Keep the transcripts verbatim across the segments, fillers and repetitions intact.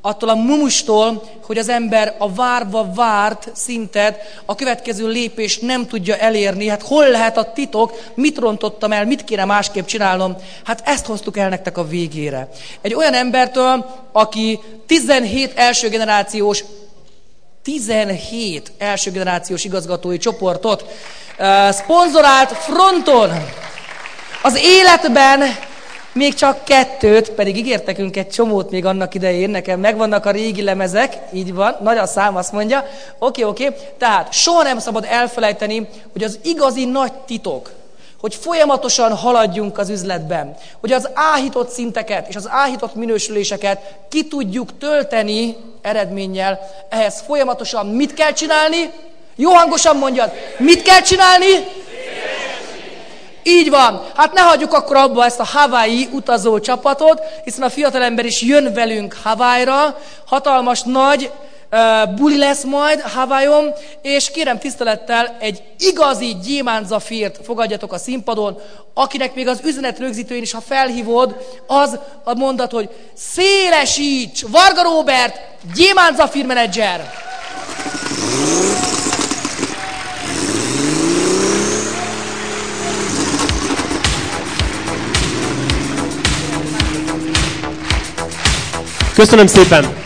attól a mumustól, hogy az ember a várva várt szintet, a következő lépést nem tudja elérni. Hát hol lehet a titok, mit rontottam el, mit kéne másképp csinálnom? Hát ezt hoztuk el nektek a végére. Egy olyan embertől, aki tizenhét első generációs, tizenhét első generációs igazgatói csoportot uh, szponzorált fronton, az életben még csak kettőt, pedig ígértekünk egy csomót még annak idején, nekem megvannak a régi lemezek, így van, nagy a szám, azt mondja. Oké, oké, tehát soha nem szabad elfelejteni, hogy az igazi nagy titok, hogy folyamatosan haladjunk az üzletben, hogy az áhított szinteket és az áhított minősüléseket ki tudjuk tölteni eredménnyel, ehhez folyamatosan mit kell csinálni? Jó hangosan mondjad, mit kell csinálni? Így van. Hát ne hagyjuk akkor abba ezt a Hawaii utazó csapatot, hiszen a fiatalember is jön velünk Hawaii-ra, hatalmas nagy uh, buli lesz majd Hawaiion, és kérem tisztelettel egy igazi gyémántzafírt fogadjatok a színpadon, akinek még az üzenet rögzítőjén is, ha felhívod, az a mondat, hogy szélesíts! Varga Róbert, gyémántzafír menedzser! Köszönöm szépen!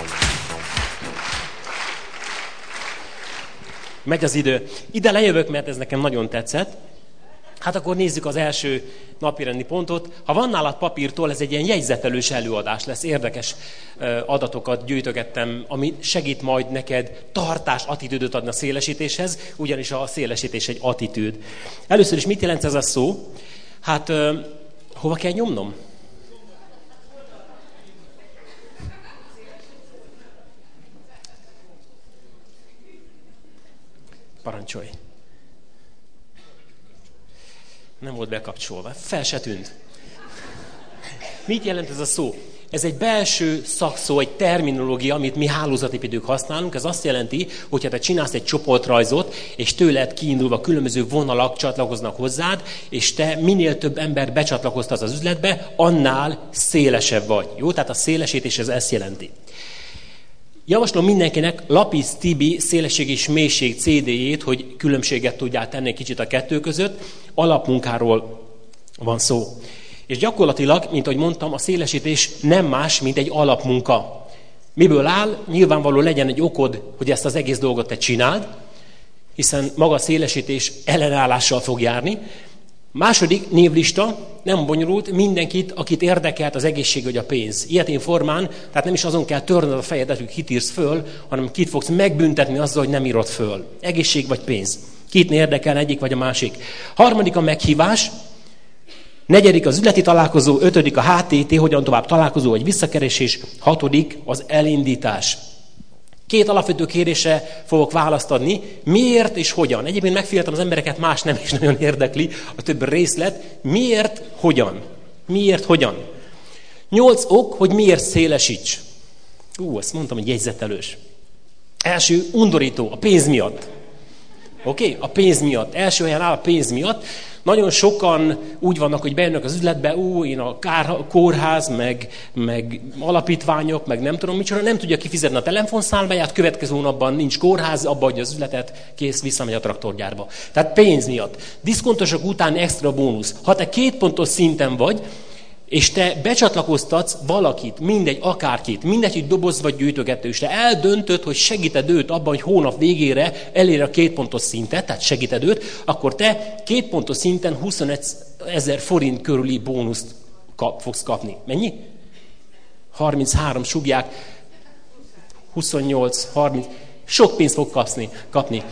Megy az idő. Ide lejövök, mert ez nekem nagyon tetszett. Hát akkor nézzük az első napirendi pontot. Ha van nálad papírtól, ez egy ilyen jegyzetelős előadás lesz. Érdekes adatokat gyűjtögettem, ami segít majd neked tartás, attitűdöt adni a szélesítéshez, ugyanis a szélesítés egy attitűd. Először is mit jelent ez a szó? Hát hova kell nyomnom? Parancsolj. Nem volt bekapcsolva. Fel se tűnt. Mit jelent ez a szó? Ez egy belső szakszó, egy terminológia, amit mi hálózatépítők használunk. Ez azt jelenti, hogy ha te csinálsz egy csoportrajzot, és tőled kiindulva különböző vonalak csatlakoznak hozzád, és te minél több ember becsatlakoztatsz az üzletbe, annál szélesebb vagy. Jó? Tehát a szélesítés ez ezt jelenti. Javaslom mindenkinek Lapis Tibi szélesség és mélység cé dé-jét, hogy különbséget tudjál tenni egy kicsit a kettő között. Alapmunkáról van szó. És gyakorlatilag, mint ahogy mondtam, a szélesítés nem más, mint egy alapmunka. Miből áll? Nyilvánvaló legyen egy okod, hogy ezt az egész dolgot te csináld, hiszen maga a szélesítés ellenállással fog járni. Második névlista, nem bonyolult, mindenkit, akit érdekelt az egészség vagy a pénz. Ilyetén formán, tehát nem is azon kell törnöd a fejedet, hogy kit írsz föl, hanem kit fogsz megbüntetni azzal, hogy nem írod föl. Egészség vagy pénz. Kit érdekel egyik vagy a másik. Harmadik a meghívás. Negyedik az üzleti találkozó, ötödik a há té té, hogyan tovább találkozó vagy visszakeresés, hatodik az elindítás. Két alapvető kérdésre fogok választ adni, miért és hogyan. Egyébként megfigyeltem az embereket, más nem is nagyon érdekli, a több részlet, miért, hogyan. Miért, hogyan. Nyolc ok, hogy miért szélesíts. Ú, ezt mondtam, hogy jegyzetelős. Első, undorító, a pénz miatt. Oké? Okay? A pénz miatt. Első helyen áll a pénz miatt. Nagyon sokan úgy vannak, hogy bejönnek az üzletbe, ú, én a kár, kórház, meg, meg alapítványok, meg nem tudom micsoda, nem tudja kifizetni a telefonszámláját, következő hónapban nincs kórház, abba adja az üzletet, kész, visszamegy a traktorgyárba. Tehát pénz miatt. Diszkontosok után extra bónusz. Ha te két pontos szinten vagy, és te becsatlakoztatsz valakit, mindegy, akárkit, mindegy, hogy doboz vagy gyűjtögető, és te eldöntöd, hogy segíted őt abban, hogy hónap végére elér a két pontos szintet, tehát segíted őt, akkor te két pontos szinten huszonezer forint körüli bónuszt kap, fogsz kapni. Mennyi? harminchárom sugják, huszonnyolc, harminc, sok pénzt fog kapni. kapni.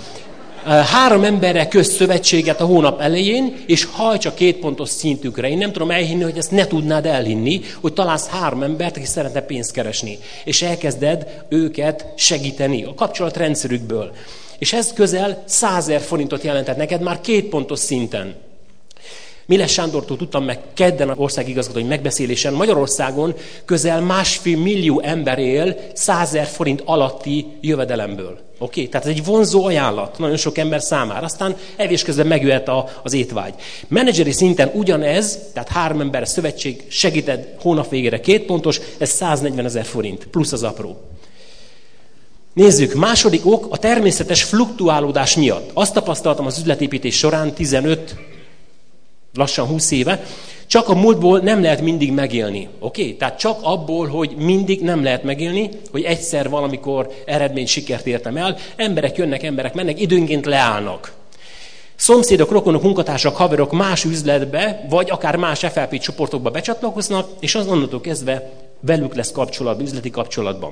Három emberre közt szövetséget a hónap elején, és hajts a két pontos szintükre. Én nem tudom elhinni, hogy ezt ne tudnád elhinni, hogy találsz három embert, aki szeretne pénzt keresni. És elkezded őket segíteni a kapcsolatrendszerükből. És ez közel százezer forintot jelentett neked már két pontos szinten. Miles Sándortól tudtam meg kedden az országigazgatói megbeszélésen, Magyarországon közel másfél millió ember él százezer forint alatti jövedelemből. Oké? Okay? Tehát ez egy vonzó ajánlat nagyon sok ember számára. Aztán evés közben megjöhet a, az étvágy. Menedzseri szinten ugyanez, tehát három ember szövetség segíted hónap végére két pontos, ez száznegyvenezer forint, plusz az apró. Nézzük, második ok a természetes fluktuálódás miatt. Azt tapasztaltam az üzletépítés során tizenöt, lassan húsz éve, csak a múltból nem lehet mindig megélni. Oké? Okay? Tehát csak abból, hogy mindig nem lehet megélni, hogy egyszer valamikor eredményt, sikert értem el, emberek jönnek, emberek mennek, időnként leállnak. Szomszédok, rokonok, munkatársak, haverok más üzletbe, vagy akár más ef el pé csoportokba becsatlakoznak, és az onnantól kezdve velük lesz kapcsolatban, üzleti kapcsolatban.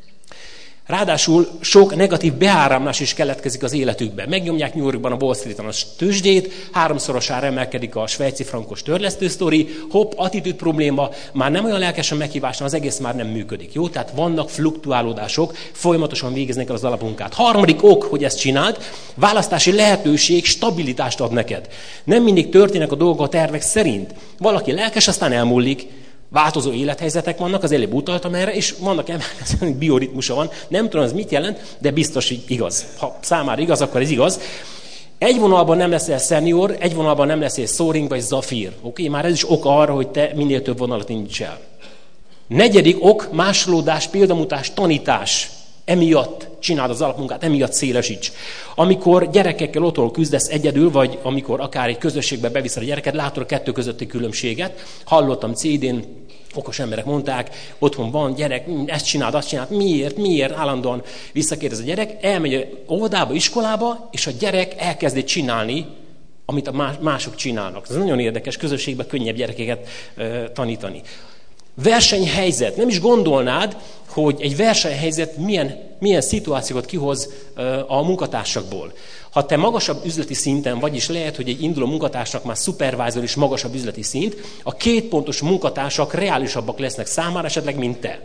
Ráadásul sok negatív beáramlás is keletkezik az életükbe. Megnyomják New Yorkban a Wall Street-en a tőzsdét, háromszorosára emelkedik a svejci frankos törlesztő sztori, hopp, attitűd probléma, már nem olyan lelkesen meghívásnál, az egész már nem működik. Jó? Tehát vannak fluktuálódások, folyamatosan végeznek el az alapmunkát. Harmadik ok, hogy ezt csináld, választási lehetőség stabilitást ad neked. Nem mindig történnek a dolgok a tervek szerint. Valaki lelkes, aztán elmúlik. Változó élethelyzetek vannak, az előbb utaltam erre, és vannak emberek, bioritmusa van. Nem tudom, ez mit jelent, de biztos, hogy igaz. Ha számára igaz, akkor ez igaz. Egy vonalban nem leszel senior, egy vonalban nem leszel soaring vagy zafír. Oké, okay? Már ez is ok arra, hogy te minél több vonalat indíts el. Negyedik ok, másolódás, példamutás, tanítás. Emiatt csináld az alapmunkát, emiatt szélesíts. Amikor gyerekekkel otthon küzdesz egyedül, vagy amikor akár egy közösségbe beviszed a gyereket, látod a kettő közötti különbséget. Hallottam cé dén, okos emberek mondták, otthon van gyerek, ezt csináld, azt csináld, miért, miért, állandóan visszakérdez a gyerek, elmegy óvodába, iskolába, és a gyerek elkezdi csinálni, amit a mások csinálnak. Ez nagyon érdekes, közösségben könnyebb gyerekeket uh, tanítani. Versenyhelyzet. Nem is gondolnád, hogy egy versenyhelyzet milyen, milyen szituációkat kihoz a munkatársakból. Ha te magasabb üzleti szinten vagy, is lehet, hogy egy induló munkatársnak már supervisor is magasabb üzleti szint, a két pontos munkatársak reálisabbak lesznek számára esetleg, mint te.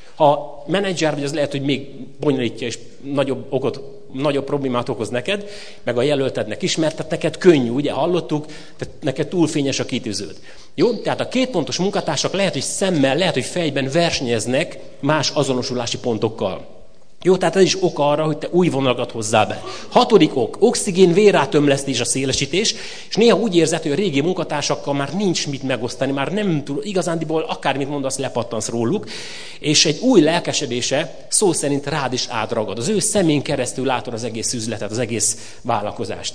Ha menedzser vagy, az lehet, hogy még bonyolítja és nagyobb, okot, nagyobb problémát okoz neked, meg a jelöltednek is, mert neked könnyű, ugye hallottuk, tehát neked túl fényes a kitűződ. Jó? Tehát a két pontos munkatársak lehet, hogy szemmel, lehet, hogy fejben versenyeznek más azonosulási pontokkal. Jó, tehát ez is ok arra, hogy te új vonalakat hozzá be. Hatodik ok, oxigén vérátömlesztés a szélesítés, és néha úgy érzed, hogy a régi munkatársakkal már nincs mit megosztani, már nem tud, igazándiból akármit mondasz, lepattansz róluk, és egy új lelkesedése szó szerint rád is átragad. Az ő szemén keresztül látod az egész üzletet, az egész vállalkozást.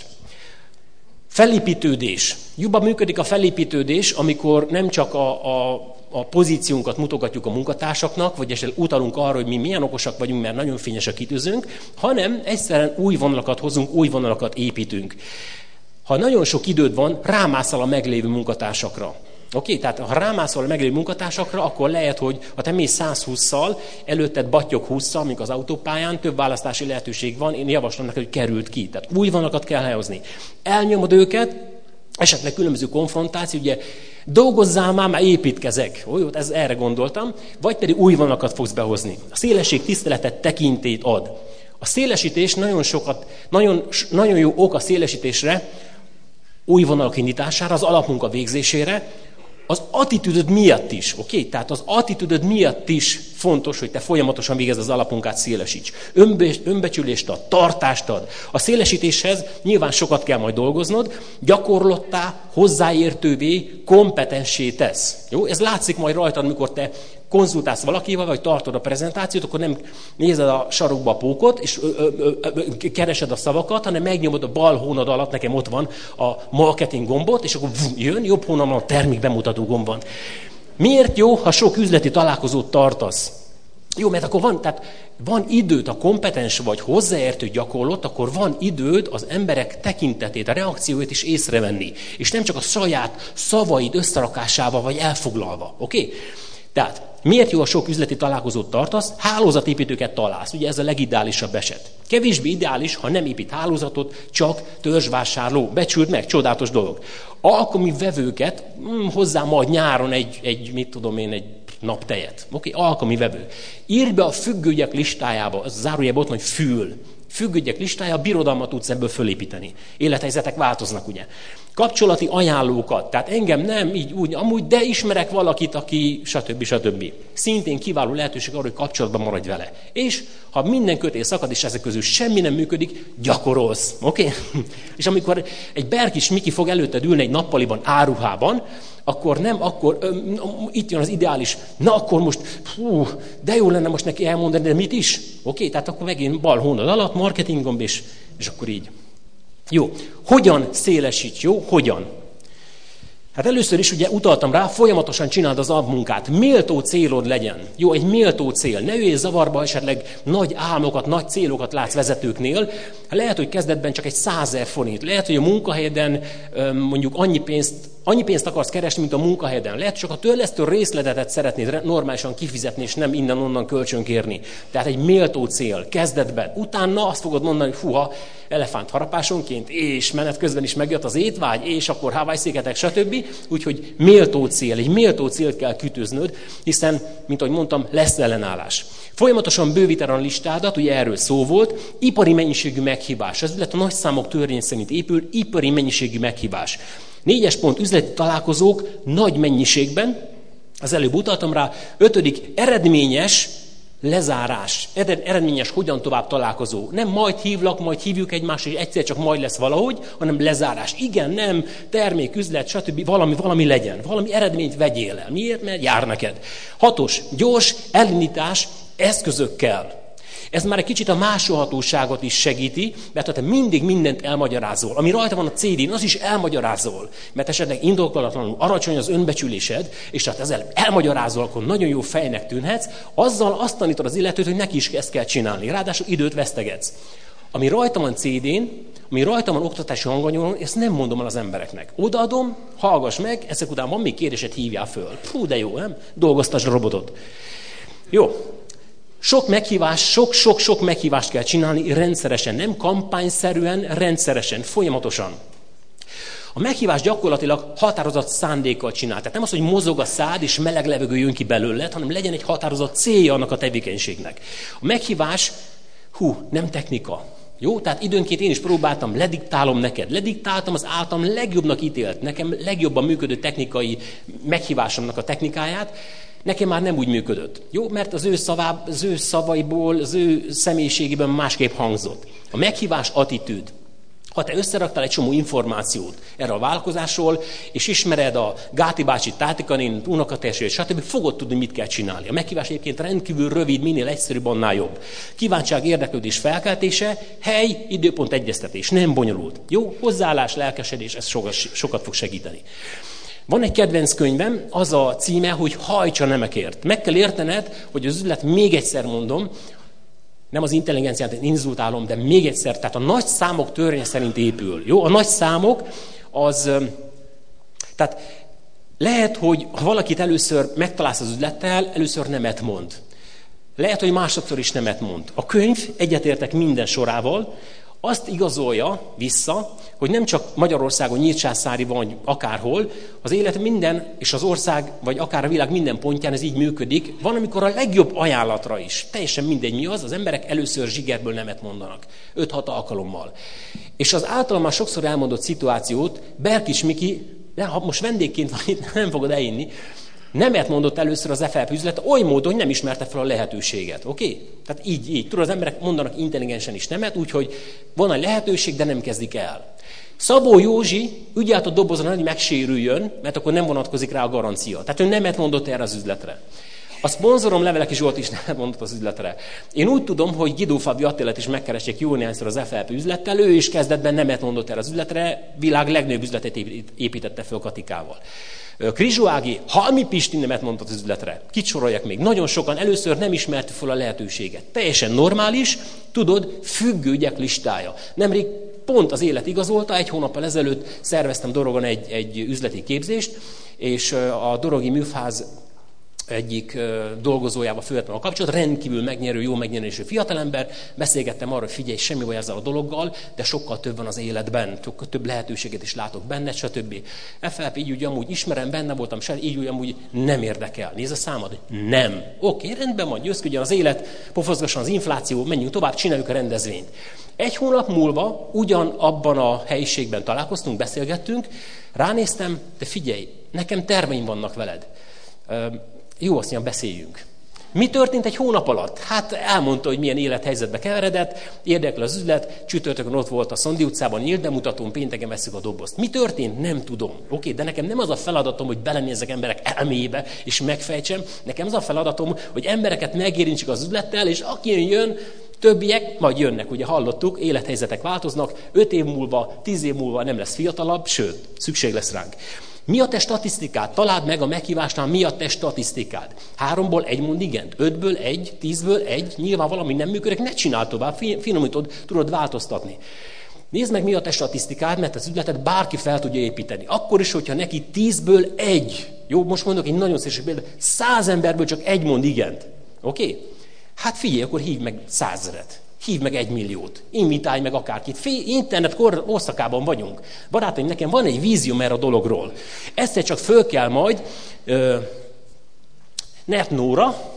Felépítődés. Jobban működik a felépítődés, amikor nem csak a, a, a pozíciónkat mutogatjuk a munkatársaknak, vagy esetleg utalunk arra, hogy mi milyen okosak vagyunk, mert nagyon fényes a kitűzőnk, hanem egyszerűen új vonalakat hozunk, új vonalakat építünk. Ha nagyon sok időd van, rámászol a meglévő munkatársakra. Oké, okay? Tehát ha rámászol a meglévő munkatársakra, akkor lehet, hogy ha te mész száz hússzal, előtted battyog hússzal, mint az autópályán, több választási lehetőség van, én javaslom neked, hogy került ki. Tehát új vonalakat kell helyezni. Elnyomod őket, esetleg különböző konfrontáció, ugye dolgozzál már, már építkezek. Ó, jó, ez, erre gondoltam. Vagy pedig új vonalakat fogsz behozni. A szélesség tiszteletet, tekintélyt ad. A szélesítés nagyon sokat, nagyon, nagyon jó ok a szélesítésre, új vonalak indítására, az alapmunka végzésére, az attitűdöd miatt is, oké? Okay? Tehát az attitűdöd miatt is fontos, hogy te folyamatosan végezd az alapmunkát, szélesíts. Önbe, önbecsülést ad, tartást ad. A szélesítéshez nyilván sokat kell majd dolgoznod, gyakorlottá, hozzáértővé, kompetenssé tesz. Jó? Ez látszik majd rajtad, amikor te konzultálsz valakivel, vagy tartod a prezentációt, akkor nem nézed a sarokba a pókot, és ö, ö, ö, ö, keresed a szavakat, hanem megnyomod a bal hónad alatt, nekem ott van a marketing gombot, és akkor jön, jobb hónamon a termék bemutató gomb van. Miért jó, ha sok üzleti találkozót tartasz? Jó, mert akkor van, tehát van időd, ha kompetens vagy, hozzáértő, gyakorlott, akkor van időd az emberek tekintetét, a reakcióit is észrevenni. És nem csak a saját szavaid összerakásával vagy elfoglalva. Oké? Okay? Tehát miért jó, a sok üzleti találkozót tartasz? Hálózatépítőket találsz. Ugye ez a legideálisabb eset. Kevésbé ideális, ha nem épít hálózatot, csak törzsvásárló. Becsült meg, csodálatos dolog. Alkalmi vevőket, hm, hozzá majd nyáron egy, egy, mit tudom én, egy naptejet. Oké, okay? Alkalmi vevő. Írd be a függőgyek listájába, az zárójelben ott van, hogy fül. Függőügyek listája, birodalmat tudsz ebből fölépíteni. Élethelyzetek változnak, ugye. Kapcsolati ajánlókat, tehát engem nem így úgy, amúgy, de ismerek valakit, aki stb. stb. Szintén kiváló lehetőség arra, hogy kapcsolatban maradj vele. És ha minden kötél szakad, és ezek közül semmi nem működik, gyakorolsz. Oké? Okay? És amikor egy Berkis Miki fog előtted ülni egy nappaliban, áruhában, akkor nem, akkor ö, itt jön az ideális, na akkor most, hú, de jó lenne most neki elmondani, de mit is? Oké, okay? Tehát akkor megint bal hónad alatt, marketinggomb, és, és akkor így. Jó, hogyan szélesíts, jó? Hogyan? Hát először is ugye utaltam rá, folyamatosan csináld az alapmunkát. Méltó célod legyen. Jó, egy méltó cél. Ne ülj zavarba, esetleg nagy álmokat, nagy célokat látsz vezetőknél. Lehet, hogy kezdetben csak egy százezer forint. Lehet, hogy a munkahelyeden mondjuk annyi pénzt, annyi pénzt akarsz keresni, mint a munkahelyeden. Lehet, csak a törlesztő részletetet szeretnéd normálisan kifizetni, és nem innen-onnan kölcsönkérni. Tehát egy méltó cél kezdetben. Utána azt fogod mondani, hogy fuha, elefánt harapásonként, és menet közben is megjött az étvágy, és akkor Hawaii-szigetek, stb. Úgyhogy méltó cél, egy méltó célt kell kütőznöd, hiszen, mint ahogy mondtam, lesz ellenállás. Folyamatosan bővíted a listádat, ugye erről szó volt, ipari mennyiségű meghívás. Ez üzlet a nagy számok törvény szerint épül, ipari mennyiségű meghívás. Négyes pont, üzleti találkozók nagy mennyiségben, az előbb utaltam rá. Ötödik, eredményes lezárás. Eredményes hogyan tovább találkozó. Nem majd hívlak, majd hívjuk egymást, és egyszer csak majd lesz valahogy, hanem lezárás. Igen, nem, termék, üzlet, stb. Valami, valami legyen. Valami eredményt vegyél el. Miért? Mert jár neked. Hatos, gyors elindítás eszközökkel. Ez már egy kicsit a másolhatóságot is segíti, mert ha te mindig mindent elmagyarázol, ami rajta van a cé dén, az is elmagyarázol, mert esetleg indokolatlanul alacsony az önbecsülésed, és ha te ezzel elmagyarázol, akkor nagyon jó fejnek tűnhetsz, azzal azt tanítod az illetőt, hogy neki is ezt kell csinálni, ráadásul időt vesztegetsz. Ami rajta van cé dén, ami rajta van oktatási hanganyagon, ezt nem mondom el az embereknek. Odaadom, hallgass meg, ezek után van még kérdésed, hívjál föl. Fú, de jó, nem? Dolgoztasd a robotot. Jó. Sok meghívás, sok-sok-sok meghívást kell csinálni rendszeresen, nem kampányszerűen, rendszeresen, folyamatosan. A meghívás gyakorlatilag határozott szándékkal csinál. Tehát nem az, hogy mozog a szád és meleg levegő jön ki belőled, hanem legyen egy határozott célja annak a tevékenységnek. A meghívás, hú, nem technika. Jó? Tehát időnként én is próbáltam, lediktálom neked. Lediktáltam az általam legjobbnak ítélt, nekem legjobban működő technikai meghívásomnak a technikáját. Nekem már nem úgy működött. Jó? Mert az ő, szavá, az ő szavaiból, az ő személyiségében másképp hangzott. A meghívás attitűd. Ha te összeraktál egy csomó információt erre a vállalkozásról, és ismered a Gáti bácsi, Tátika nénit, unokatestvérét, stb., fogod tudni, mit kell csinálni. A meghívás egyébként rendkívül rövid, minél egyszerűbb, annál jobb. Kíváncsiság, érdeklődés felkeltése, hely, időpont egyeztetés, nem bonyolult. Jó? Hozzáállás, lelkesedés, ez sokat, sokat fog segíteni. Van egy kedvenc könyvem, az a címe, hogy hajts a nemekért. Meg kell értened, hogy az üzlet, még egyszer mondom, nem az intelligenciát inzultálom, de még egyszer, tehát a nagy számok törvénye szerint épül. Jó? A nagy számok az, tehát lehet, hogy ha valakit először megtalálsz az üzlettel, először nemet mond. Lehet, hogy másodszor is nemet mond. A könyv, egyetértek minden sorával, azt igazolja vissza, hogy nem csak Magyarországon, Nyírcsászári vagy akárhol, az élet minden, és az ország, vagy akár a világ minden pontján ez így működik. Van, amikor a legjobb ajánlatra is, teljesen mindegy mi az, az emberek először zsigerből nemet mondanak. öt-hat alkalommal. És az általam már sokszor elmondott szituációt, Berkis Miki, ha most vendégként van itt, nem fogod elinni, nemet mondott először az ef el pé üzlet, oly módon, hogy nem ismerte fel a lehetőséget. Oké? Okay? Tehát így, így. Tudod, az emberek mondanak intelligensen is nemet, úgyhogy van egy lehetőség, de nem kezdik el. Szabó Józsi ügyelt a dobozon, hogy megsérüljön, mert akkor nem vonatkozik rá a garancia. Tehát ő nemet mondott erre az üzletre. A szponzorom Leveleki Zsolt is nemet mondott az üzletre. Én úgy tudom, hogy Guido Fabi Attilát is megkeresték jó néhányszor az ef el pé üzlettel, ő is kezdetben nemet mondott erre az üzletre, világ legnagyobb üzletet építette fel Katikával. Krizsó Ági, Halmi Pisti nemet mondott az üzletre. Kit soroljak még? Nagyon sokan először nem ismerte fel a lehetőséget. Teljesen normális, tudod, függő ügyek listája. Nemrég pont az élet igazolta, egy hónappal ezelőtt szerveztem Dorogon egy, egy üzleti képzést, és a Dorogi Műfáz egyik uh, dolgozójával fölvettem a kapcsolat, rendkívül megnyerő, jó megnyerésű fiatalember, beszélgettem arra, hogy figyelj, semmi baj ezzel a dologgal, de sokkal több van az életben, sokkal több lehetőséget is látok benne, stb. ef el pé így úgy amúgy ismerem, benne voltam, se, így úgy amúgy nem érdekel. Nézd a számad, nem. Oké, rendben van, győzködjön az élet, pofozgasson az infláció, menjünk tovább, csináljuk a rendezvényt. Egy hónap múlva ugyan abban a helyiségben találkoztunk, beszélgettünk, ránéztem, de figyelj, nekem terveim vannak veled. Jó, azt mondjam, beszéljünk. Mi történt egy hónap alatt? Hát elmondta, hogy milyen élethelyzetbe keveredett, érdekel az üzlet, csütörtökön ott volt a Szondi utcában, nyílt bemutatón, pénteken veszük a dobozt. Mi történt? Nem tudom. Oké, de nekem nem az a feladatom, hogy belenézzek emberek elmébe és megfejtsem. Nekem az a feladatom, hogy embereket megérintsük az üzlettel, és aki jön, többiek majd jönnek. Ugye hallottuk, élethelyzetek változnak, öt év múlva, tíz év múlva nem lesz fiatalabb, sőt, szükség lesz ránk. Mi a te statisztikád? Találd meg a meghívásnál, mi a te statisztikád? Háromból egy mond igent, ötből egy, tízből egy, nyilván valami nem működik, ne csináld tovább, finomítod, tudod változtatni. Nézd meg, mi a te statisztikád, mert az üzletet bárki fel tudja építeni. Akkor is, hogyha neki tízből egy, jó, most mondok egy nagyon szélső példát, száz emberből csak egy mond igent. Oké? Okay? Hát figyelj, akkor hívj meg százezret. Hívj meg egy milliót, invitálj meg akárkit. Internet korszakában vagyunk. Barátaim, nekem van egy vízióm erre a dologról. Egyszer csak föl kell majd uh, Nert Nóra,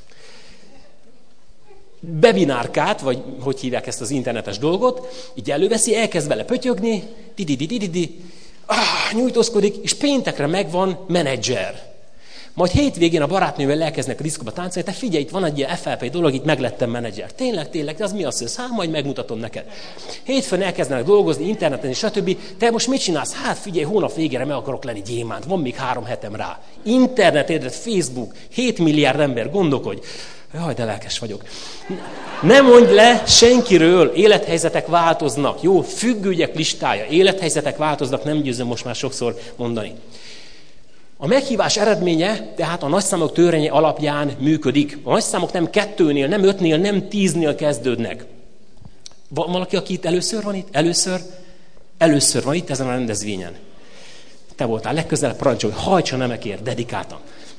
webinárkát, vagy hogy hívják ezt az internetes dolgot, így előveszi, elkezd vele pötyögni, di-di-di-di-di, ah, nyújtózkodik, és péntekre megvan menedzser. Majd hétvégén a barátnővel elkezdnek a diszkóba táncolni, te figyelj, itt van egy ilyen ef el pé dolog, itt meglettem menedzser. Tényleg, tényleg, de az mi az, hogy hát majd megmutatom neked. Hétfőn elkezdenek dolgozni, interneten és stb. Te most mit csinálsz? Hát figyelj, hónap végére meg akarok lenni gyémánt, van még három hetem rá. Internet, érted, Facebook, hét milliárd ember, gondolkodj. Jaj, de lelkes vagyok. Ne mondj le senkiről, élethelyzetek változnak. Jó, függőgyek listája, élethelyzetek változnak, nem győzöm most már sokszor mondani. A meghívás eredménye tehát a nagyszámok törvénye alapján működik. A nagyszámok nem kettőnél, nem ötnél, nem tíznél kezdődnek. Valaki, aki itt először van itt? Először? Először van itt ezen a rendezvényen. Te voltál legközelebb, parancsolj, hajtsa nemekért, dedikáltan.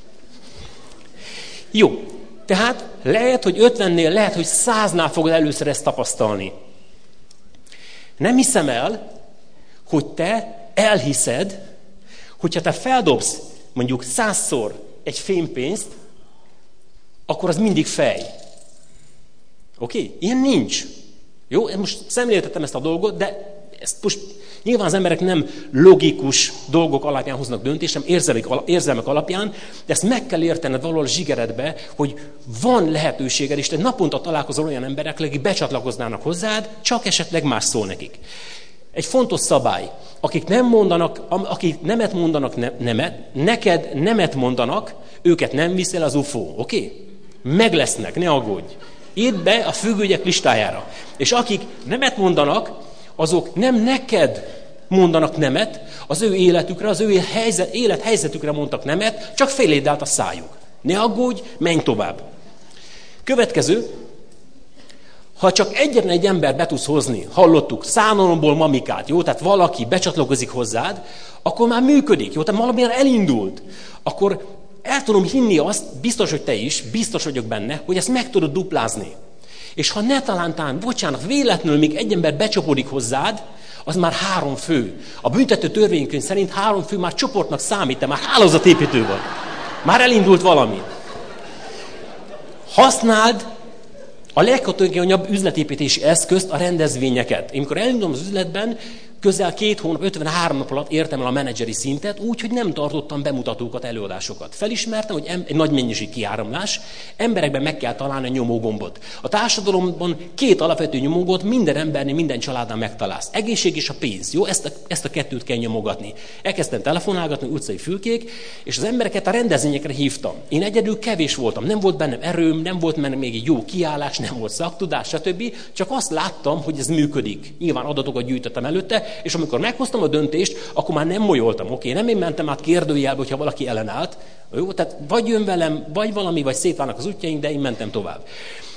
Jó, tehát lehet, hogy ötvennél, lehet, hogy száznál fogod először ezt tapasztalni. Nem hiszem el, hogy te elhiszed, hogyha te feldobsz mondjuk százszor egy fémpénzt, akkor az mindig fej. Oké? Okay? Ilyen nincs. Jó? Most szemléltettem ezt a dolgot, de ezt most nyilván az emberek nem logikus dolgok alapján hoznak döntést, hanem érzelmek, érzelmek alapján, de ezt meg kell értened valahol zsigeredbe, hogy van lehetőséged, és te naponta találkozol olyan emberekkel, akik becsatlakoznának hozzád, csak esetleg más szól nekik. Egy fontos szabály, akik nem mondanak, akik nemet mondanak ne, nemet, neked nemet mondanak, őket nem viszel az ufó, oké? Okay? Meg lesznek, ne aggódj. Írd be a függőgyek listájára. És akik nemet mondanak, azok nem neked mondanak nemet, az ő életükre, az ő helyzet, élethelyzetükre mondtak nemet, csak féléd át a szájuk. Ne aggódj, menj tovább. Következő, ha csak egyetlen egy ember be tudsz hozni, hallottuk, szánalomból mamikát, jó, tehát valaki becsatlakozik hozzád, akkor már működik, jó, tehát valamilyen elindult. Akkor el tudom hinni azt, biztos, hogy te is, biztos vagyok benne, hogy ezt meg tudod duplázni. És ha ne talántán, bocsánat, véletlenül még egy ember becsapódik hozzád, az már három fő. A büntető törvénykönyv szerint három fő már csoportnak számít, te már hálózatépítő vagy. Már elindult valami. Használd a leghatékonyabb üzletépítési eszközt, a rendezvényeket. Én amikor elindulom az üzletben, közel két hónap, ötvenhárom nap alatt értem el a menedzseri szintet, úgy, hogy nem tartottam bemutatókat, előadásokat. Felismertem, hogy egy nagy mennyiség kiáramlás, emberekben meg kell találni a nyomógombot. A társadalomban két alapvető nyomógot minden embernél, minden családnál megtalálsz. Egészség és a pénz. Jó, ezt a, ezt a kettőt kell nyomogatni. Elkezdtem telefonálgatni, utcai fülkék, és az embereket a rendezvényekre hívtam. Én egyedül kevés voltam, nem volt bennem erőm, nem volt bennem még egy jó kiállás, nem volt szaktudás, stb. Csak azt láttam, hogy ez működik. Nyilván adatokat gyűjtöttem előtte, és amikor meghoztam a döntést, akkor már nem molyoltam, oké? Nem én mentem át kérdőjelbe, hogyha valaki ellenállt. Jó? Tehát vagy jön velem, vagy valami, vagy szétválnak az útjaink, de én mentem tovább.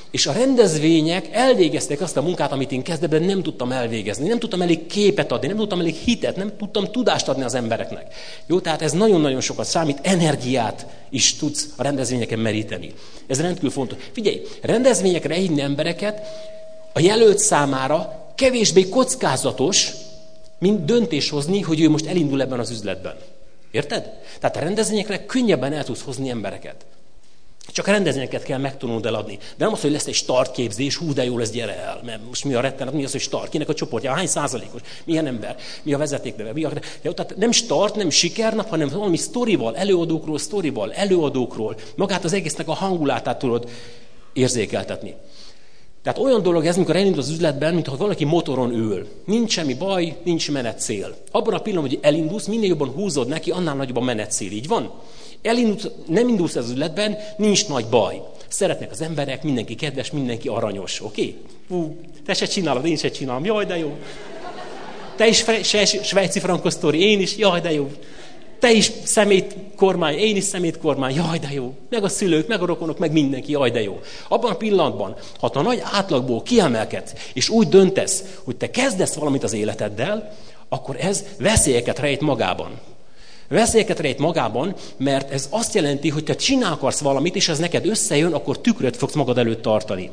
És a rendezvények elvégezték azt a munkát, amit én kezdetben nem tudtam elvégezni. Nem tudtam elég képet adni, nem tudtam elég hitet, nem tudtam tudást adni az embereknek. Jó, tehát ez nagyon-nagyon sokat számít, energiát is tudsz a rendezvényeken meríteni. Ez rendkívül fontos. Figyelj, rendezvényekre elhívni embereket a jelölt számára kevésbé kockázatos, mint döntés hozni, hogy ő most elindul ebben az üzletben. Érted? Tehát a rendezvényekre könnyebben el tudsz hozni embereket. Csak a rendezvényeket kell megtanulnod eladni. De nem az, hogy lesz egy startképzés, hú, de jó lesz, gyere el. Mert most mi a rettenet, mi az, hogy start, kinek a csoportja, hány százalékos, milyen ember, mi a vezetékneve. Mi a... Ja, tehát nem start, nem sikernap, hanem valami sztorival, előadókról, sztorival, előadókról. Magát az egésznek a hangulatát tudod érzékeltetni. Tehát olyan dolog ez, amikor elindul az üzletben, mintha valaki motoron ül. Nincs semmi baj, nincs menetcél. Abban a pillanatban, hogy elindulsz, minél jobban húzod neki, annál nagyobb a menetcél. Így van? Elindulsz, nem indulsz az üzletben, nincs nagy baj. Szeretnek az emberek, mindenki kedves, mindenki aranyos. Oké? Okay? Hú, te se csinálod, én se csinálom. Jaj, de jó. Te is fre- se- svájci frankos sztori, én is. Jaj, de jó. Te is szemétkormány, én is szemétkormány, jaj, de jó. Meg a szülők, meg a rokonok, meg mindenki, jaj, de jó. Abban a pillanatban, ha a nagy átlagból kiemelkedsz, és úgy döntesz, hogy te kezdesz valamit az életeddel, akkor ez veszélyeket rejt magában. Veszélyeket rejt magában, mert ez azt jelenti, hogy te csinál akarsz valamit, és ez neked összejön, akkor tükröt fogsz magad előtt tartani.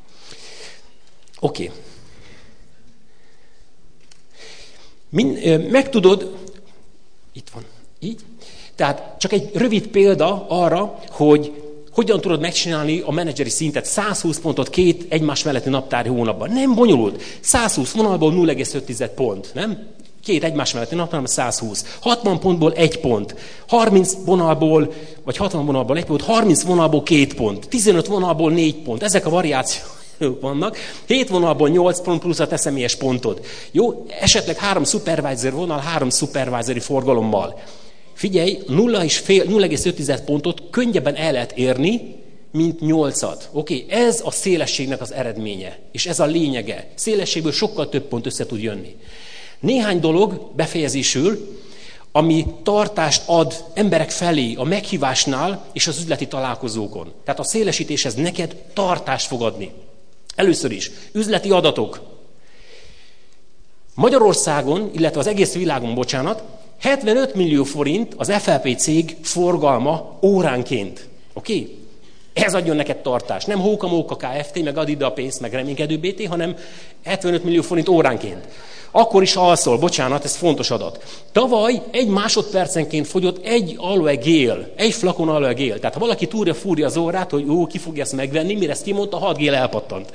Oké. Okay. Meg tudod, itt van, így. Tehát csak egy rövid példa arra, hogy hogyan tudod megcsinálni a menedzseri szintet száz húsz pontot két egymás melletti naptári hónapban. Nem bonyolult. száz húsz vonalból nulla egész öt pont, nem? Két egymás melletti naptár, száz húsz. hatvan pontból egy pont. harminc vonalból, vagy hatvan vonalból egy pont, harminc vonalból két pont. tizenöt vonalból négy pont. Ezek a variációk vannak. hét vonalból nyolc pont plusz a te személyes pontod. Jó? Esetleg három supervisor vonal, három supervisory forgalommal. Figyelj, nulla egész öt pontot könnyebben el lehet érni, mint nyolcat. Oké? Okay? Ez a szélességnek az eredménye. És ez a lényege. Szélességből sokkal több pont össze tud jönni. Néhány dolog befejezésül, ami tartást ad emberek felé a meghívásnál és az üzleti találkozókon. Tehát a szélesítéshez neked tartást fog adni. Először is, üzleti adatok. Magyarországon, illetve az egész világon, bocsánat, hetvenöt millió forint az ef el pé cég forgalma óránként. Oké? Okay? Ez adjon neked tartást. Nem Hóka-Móka Kft., meg Adida a pénzt, meg Reménykedő bé té, hanem hetvenöt millió forint óránként. Akkor is alszol, bocsánat, ez fontos adat. Tavaly egy másodpercenként fogyott egy aloe gél, egy flakon aloe gél. Tehát ha valaki túrja fúrja az órát, hogy ó, ki fogja ezt megvenni, mire ezt kimondta, hat gél elpattant.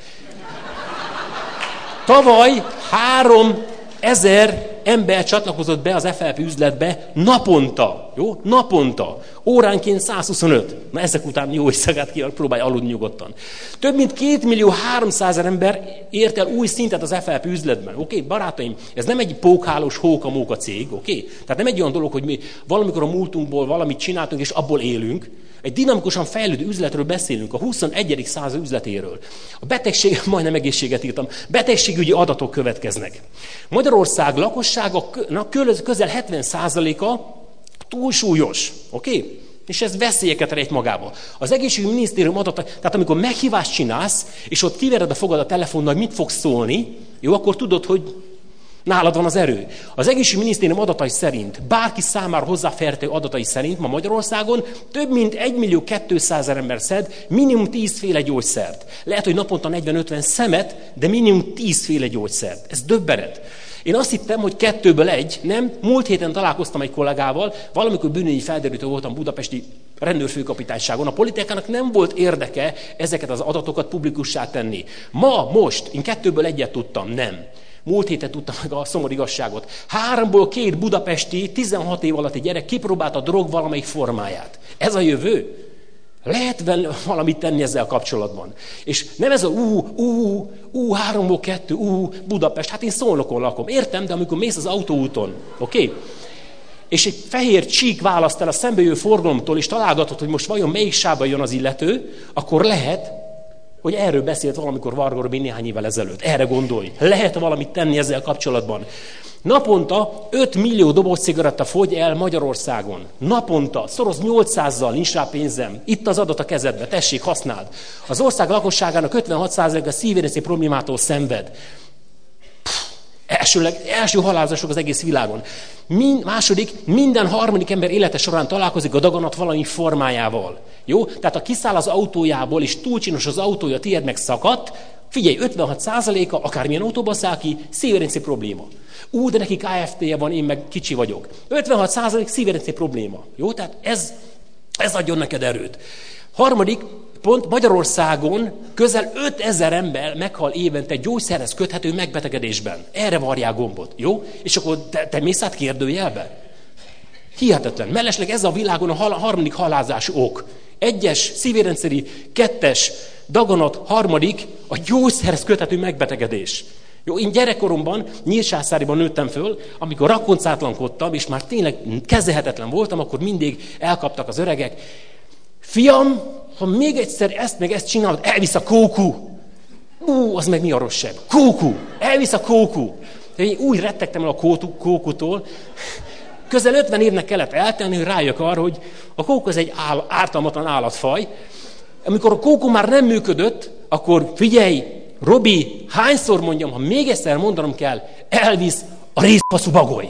Tavaly három ezer ember csatlakozott be az ef el pé üzletbe naponta. Jó? Naponta. Óránként száz huszonöt. Na ezek után jó éjszakát kívánok, próbálj aludni nyugodtan. Több mint két millió háromszázezer ember ért el új szintet az ef el pé üzletben. Oké, okay? Barátaim, ez nem egy pókhálós Hóka-Móka cég, oké? Okay? Tehát nem egy olyan dolog, hogy mi valamikor a múltunkból valamit csináltunk, és abból élünk. Egy dinamikusan fejlődő üzletről beszélünk, a huszonegyedik század üzletéről. A betegség, majdnem egészséget írtam, betegségügyi adatok következnek. Magyarország lakossága közel hetven százaléka túlsúlyos, oké? Okay? És ez veszélyeket rejt magába. Az egészségügyi minisztérium adata, tehát amikor meghívást csinálsz, és ott kivered a fogad a telefonnal, hogy mit fogsz szólni, jó, akkor tudod, hogy nálad van az erő. Az egészségügyi minisztérium adatai szerint, bárki számára hozzáférhető adatai szerint ma Magyarországon több mint egymillió kétszázezer ember szed minimum tízféle gyógyszert. Lehet, hogy naponta negyven-ötven szemet, de minimum tízféle gyógyszert. Ez döbbenet. Én azt hittem, hogy kettőből egy, nem. Múlt héten találkoztam egy kollégával, valamikor bűnügyi felderítő voltam budapesti rendőrfőkapitányságon. A politikának nem volt érdeke ezeket az adatokat publikussá tenni. Ma, most, én kettőből egyet tudtam, nem. Múlt héten tudtam meg a szomorú igazságot. Háromból két budapesti, tizenhat év alatti gyerek kipróbálta a drog valamelyik formáját. Ez a jövő? Lehet valamit tenni ezzel kapcsolatban. És nem ez a ú, ú, ú, háromból kettő, ú, Budapest, hát én Szolnokon lakom. Értem, de amikor mész az autóúton, oké? Okay? És egy fehér csík választ el a szembejövő forgalomtól, és találgatod, hogy most vajon melyik sávban jön az illető, akkor lehet, hogy erről beszélt valamikor Varga Robin néhány évvel ezelőtt. Erre gondolj. Lehet valamit tenni ezzel kapcsolatban. Naponta öt millió doboz cigaretta fogy el Magyarországon. Naponta, szoroz nyolcszázzal, nincs rá pénzem. Itt az adat a kezedbe, tessék, használd. Az ország lakosságának ötvenhat százaléka szívérezési problémától szenved. Elsőleg, első halálozások az egész világon. Mind, második, minden harmadik ember élete során találkozik a daganat valami formájával. Jó? Tehát ha kiszáll az autójából, és túl csinos az autója, tiéd meg szakadt, figyelj, ötvenhat százaléka, akármilyen autóba száll ki, szívérezési probléma. Ú, de neki ká ef té-je van, én meg kicsi vagyok. ötvenhat százalék szívérezési probléma. Jó? Tehát ez, ez adjon neked erőt. Harmadik pont, Magyarországon közel ötezer ember meghal évente gyógyszerhez köthető megbetegedésben. Erre varják gombot. Jó? És akkor te, te mész át kérdőjelbe? Hihetetlen. Mellesleg ez a világon a hal, harmadik halálozás ok. Egyes szívérendszeri, kettes daganat, harmadik a gyógyszerhez köthető megbetegedés. Jó, én gyerekkoromban Nyírsászáriban nőttem föl, amikor rakoncátlankodtam, és már tényleg kezelhetetlen voltam, akkor mindig elkaptak az öregek. Fiam, ha még egyszer ezt meg ezt csinálod, elvisz a kókú. Ú, az meg mi a rosszabb? Kókú, elvisz a kókú. Én úgy rettegtem el a kókútól, közel ötven évnek kellett eltelni, hogy rájök arra, hogy a kókó az egy áll, ártalmatlan állatfaj. Amikor a kókó már nem működött, akkor figyelj, Robi, hányszor mondjam, ha még egyszer mondanom kell, elvisz a részfaszú bagoly.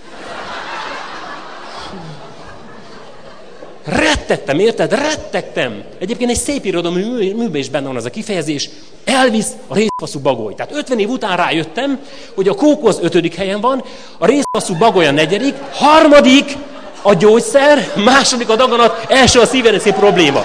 Rettegtem, érted? Rettegtem. Egyébként egy szép irodalmi műben is benne van az a kifejezés, elvisz a részfaszú bagoly. Tehát ötven év után rájöttem, hogy a kókó az ötödik helyen van, a részfaszú bagoly a negyedik, harmadik a gyógyszer, második a daganat, első a szívérezési probléma.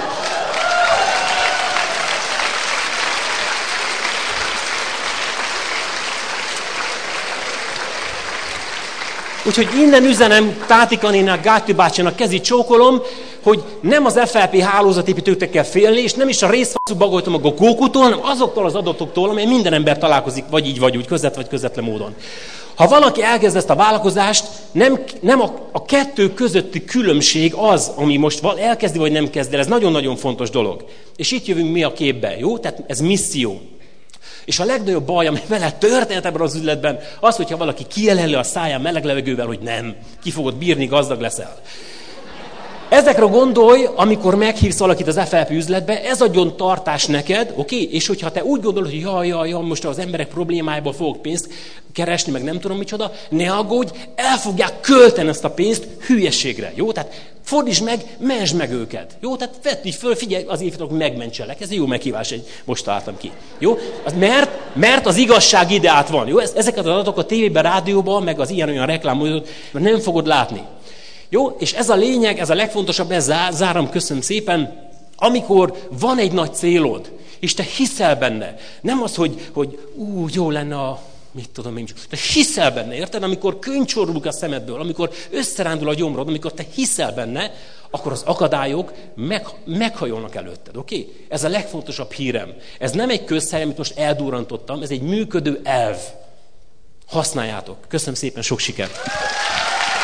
Úgyhogy innen üzenem Tátika nénák, Gáty bácsinak, kezit csókolom, hogy nem az ef el pé hálózatépítőknek kell félni, és nem is a részfaszú bagolytól, meg a kókútól, hanem azoktól az adatoktól, amely minden ember találkozik, vagy így, vagy úgy, közvet, vagy közvetlen módon. Ha valaki elkezd ezt a vállalkozást, nem, nem a, a kettő közötti különbség az, ami most elkezdi, vagy nem kezd el. Ez nagyon-nagyon fontos dolog. És itt jövünk mi a képbe, jó? Tehát ez misszió. És a legnagyobb baj, ami vele történt ebben az üzletben, az, hogyha valaki kijeleli a száján meleg levegővel, hogy nem, ki fogod bírni, gazdag leszel. Ezekre gondolj, amikor meghívsz valakit az ef el pé üzletbe, ez adjon tartás neked, oké? Okay? És hogyha te úgy gondolod, hogy jaj, jaj, jaj, most az emberek problémájából fogok pénzt keresni, meg nem tudom micsoda, ne aggódj, el fogják költeni ezt a pénzt hülyeségre, jó? Tehát fordítsd meg, mentsd meg őket, jó? Tehát vedd így föl, figyelj, az évfiatalok, hogy megmentselek. Ez egy jó meghívás, egy most találtam ki, jó? Az mert, mert az igazság ide át van, jó? Ezeket az adatokat a tévében, rádióban, meg az ilyen-olyan reklámot nem fogod látni. Jó? És ez a lényeg, ez a legfontosabb, ez zárom, köszönöm szépen, amikor van egy nagy célod, és te hiszel benne, nem az, hogy, hogy ú, jó lenne a, mit tudom én, te hiszel benne, érted? Amikor könycsorulunk a szemedből, amikor összerándul a gyomrod, amikor te hiszel benne, akkor az akadályok meg, meghajolnak előtted, oké? Okay? Ez a legfontosabb hírem. Ez nem egy közhely, amit most eldurrantottam, ez egy működő elv. Használjátok. Köszönöm szépen, sok sikert!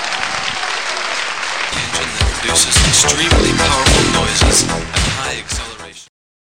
Produces extremely powerful noises at high acceleration.